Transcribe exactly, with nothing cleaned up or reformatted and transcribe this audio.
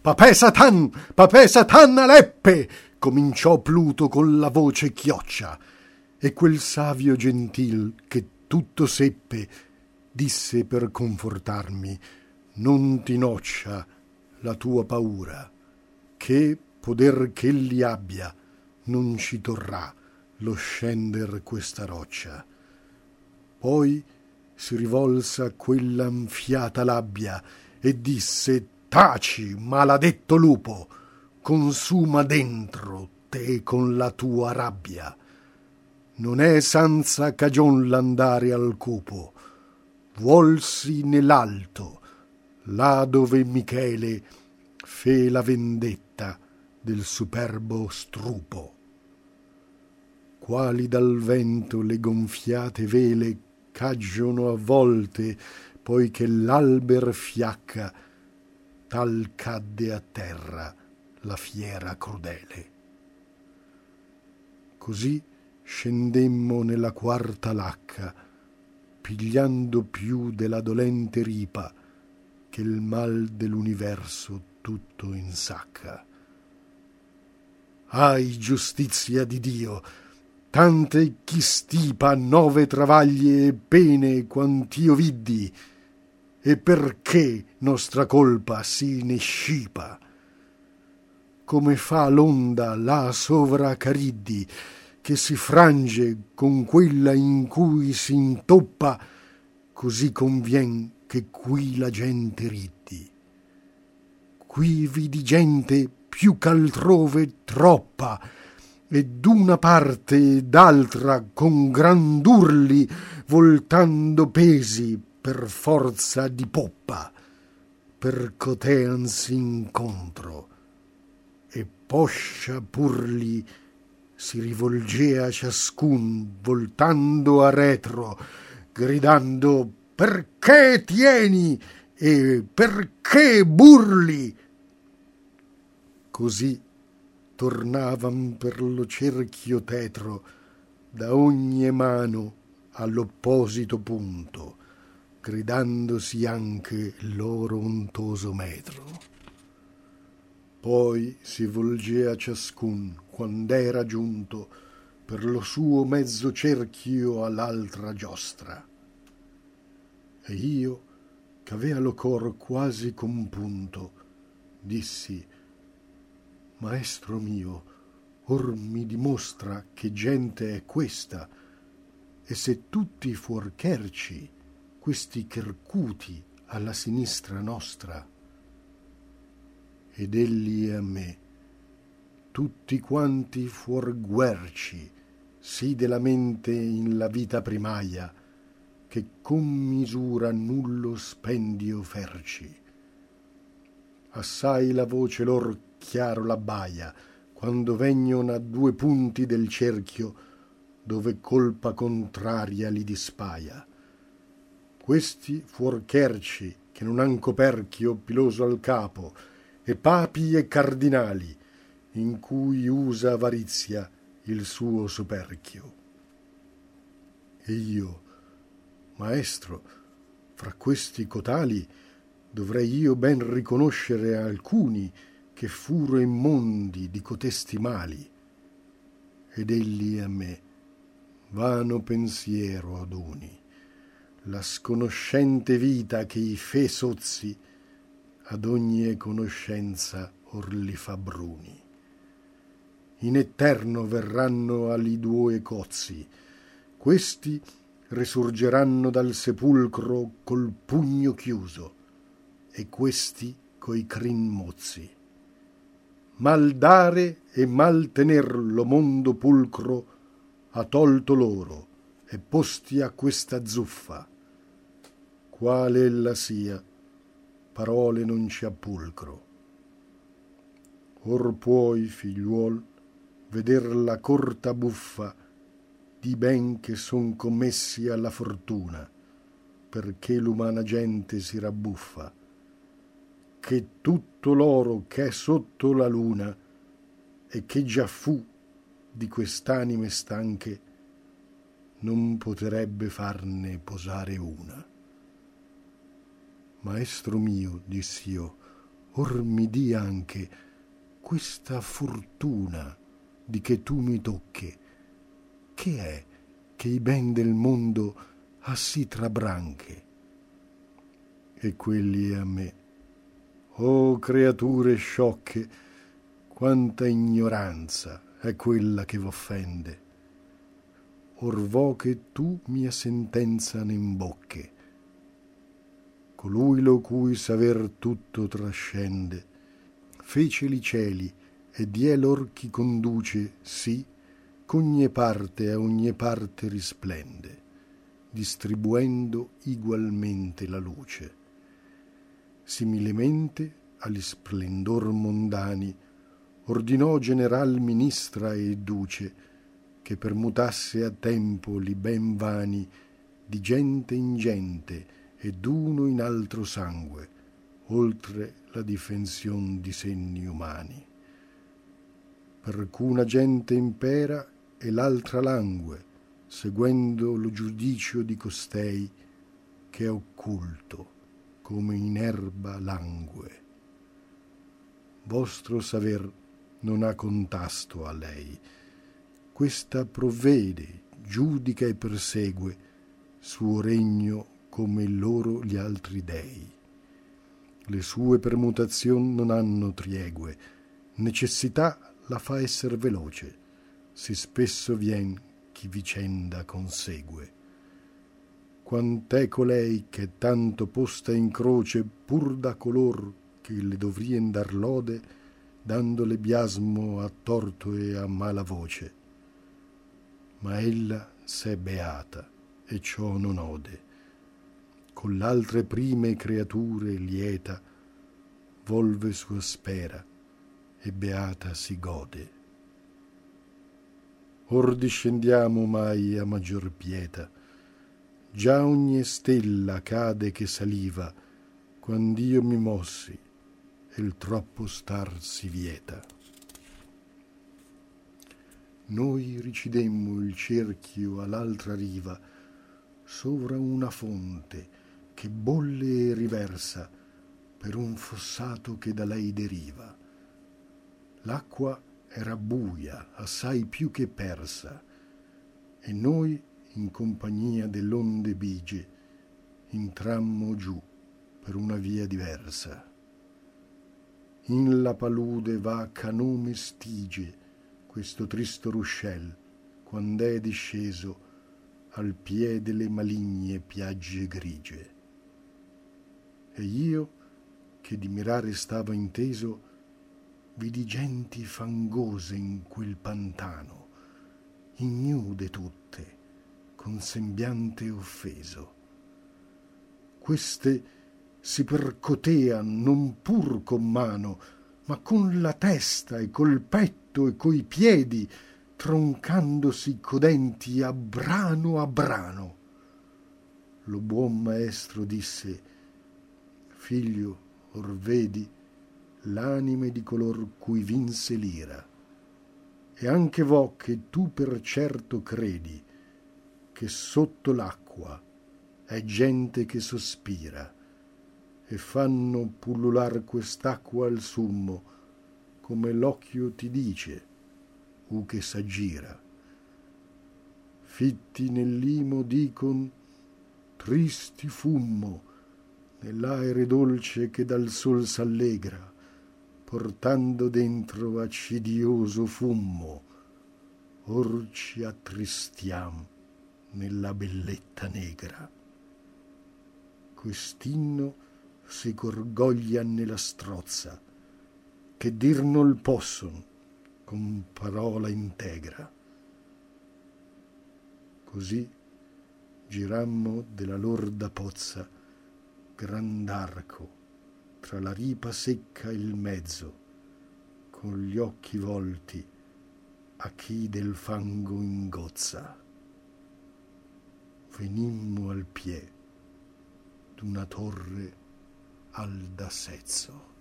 Papè Satan, papè Satan Aleppe, cominciò Pluto con la voce chioccia, e quel savio gentil che tutto seppe disse per confortarmi: non ti noccia la tua paura, che poder ch'elli abbia non ci torrà lo scender questa roccia. Poi si rivolse a quella nfiata labbia e disse: taci, maladetto lupo, consuma dentro te con la tua rabbia. Non è senza cagion l'andare al cupo, vuolsi nell'alto, là dove Michele fe la vendetta del superbo strupo. Quali dal vento le gonfiate vele caggiono a volte, poi che l'alber fiacca, tal cadde a terra la fiera crudele. Così scendemmo nella quarta lacca, pigliando più della dolente ripa che il mal dell'universo tutto insacca. Ahi, giustizia di Dio, tante chi stipa nove travaglie e pene quant'io viddi, e perché nostra colpa si ne scipa? Come fa l'onda là sovra Cariddi, che si frange con quella in cui si intoppa, così convien che qui la gente riddi. Qui vidi gente più ch'altrove troppa, e d'una parte e d'altra con grand'urli voltando pesi per forza di poppa, percoteansi incontro, e poscia purli si rivolgea ciascun voltando a retro, gridando: perché tieni e perché burli? Così tornavan per lo cerchio tetro da ogni mano all'opposito punto, gridandosi anche il loro ontoso metro. Poi si volgea ciascun quand'era giunto per lo suo mezzo cerchio all'altra giostra. E io, ch'avea lo cor quasi compunto, dissi: maestro mio, or mi dimostra che gente è questa, e se tutti fuor cherci, questi chercuti alla sinistra nostra. Ed egli a me: tutti quanti fuor guerci, sì della mente in la vita primaia, che con misura nullo spendio ferci. Assai la voce lor chiaro l'abbaia, quando vegnon a due punti del cerchio, dove colpa contraria li dispaia. Questi fuor cherci, che non han coperchio piloso al capo, e papi e cardinali, in cui usa avarizia il suo soperchio. E io: maestro, fra questi cotali dovrei io ben riconoscere alcuni che furo immondi di cotesti mali. Ed egli a me: vano pensiero aduni, la sconoscente vita che i fe sozzi ad ogni conoscenza or li fa bruni. In eterno verranno ali due cozzi, questi risurgeranno dal sepulcro col pugno chiuso, e questi coi crin mozzi. Mal dare e mal tener lo mondo pulcro ha tolto loro, e posti a questa zuffa. Quale ella sia, parole non ci appulcro. Or puoi, figliuol, veder la corta buffa di ben che son commessi alla fortuna, perché l'umana gente si rabbuffa, che tutto l'oro che è sotto la luna e che già fu di quest'anime stanche non potrebbe farne posare una. Maestro mio, diss'io, or mi di anche questa fortuna di che tu mi tocche, che è che i ben del mondo ha sì trabranche. E quelli a me: oh creature sciocche, quanta ignoranza è quella che v'offende. Or vo che tu mia sentenza ne imbocche. Colui lo cui saver tutto trascende, fece li cieli e die lor chi conduce, sì, ch'ogni parte a ogni parte risplende, distribuendo igualmente la luce. Similemente agli splendor mondani ordinò general ministra e duce che permutasse a tempo li ben vani di gente in gente ed uno in altro sangue, oltre la difension di senni umani. Per c'una gente impera e l'altra langue, seguendo lo giudicio di costei, che è occulto come in erba langue. Vostro saver non ha contasto a lei, questa provvede, giudica e persegue suo regno come loro gli altri dei. Le sue permutazioni non hanno triegue, necessità la fa esser veloce, si spesso vien chi vicenda consegue. Quant'è colei che tanto posta in croce pur da color che le dovrien dar lode, dandole biasmo a torto e a mala voce. Ma ella s'è beata e ciò non ode, con l'altre prime creature lieta volve sua spera e beata si gode. Or discendiamo mai a maggior pieta, già ogni stella cade che saliva quand'io mi mossi e il troppo star si vieta. Noi ricidemmo il cerchio all'altra riva, sovra una fonte che bolle e riversa per un fossato che da lei deriva. L'acqua era buia, assai più che persa, e noi, in compagnia dell'onde bigie, intrammo giù per una via diversa. In la palude va ch'a nome Stige questo tristo ruscel, quand'è disceso al piede delle maligne piagge grigie. E io, che di mirare stava inteso, vidi genti fangose in quel pantano, ignude tutte, con sembiante offeso. Queste si percotean non pur con mano, ma con la testa e col petto e coi piedi, troncandosi codenti a brano a brano. Lo buon maestro disse: figlio, or vedi l'anime di color cui vinse l'ira, e anche vo che tu per certo credi che sotto l'acqua è gente che sospira, e fanno pullular quest'acqua al summo, come l'occhio ti dice, u che s'aggira. Fitti nell'imo dicon, tristi fummo, nell'aere dolce che dal sol s'allegra, portando dentro accidioso fummo, or ci attristiam nella belletta negra. Quest'inno si gorgoglian nella strozza, che dir nol posson con parola integra. Così girammo della lorda pozza grand'arco tra la ripa secca e il mezzo, con gli occhi volti a chi del fango ingozza. Venimmo al pie d'una torre al da sezzo.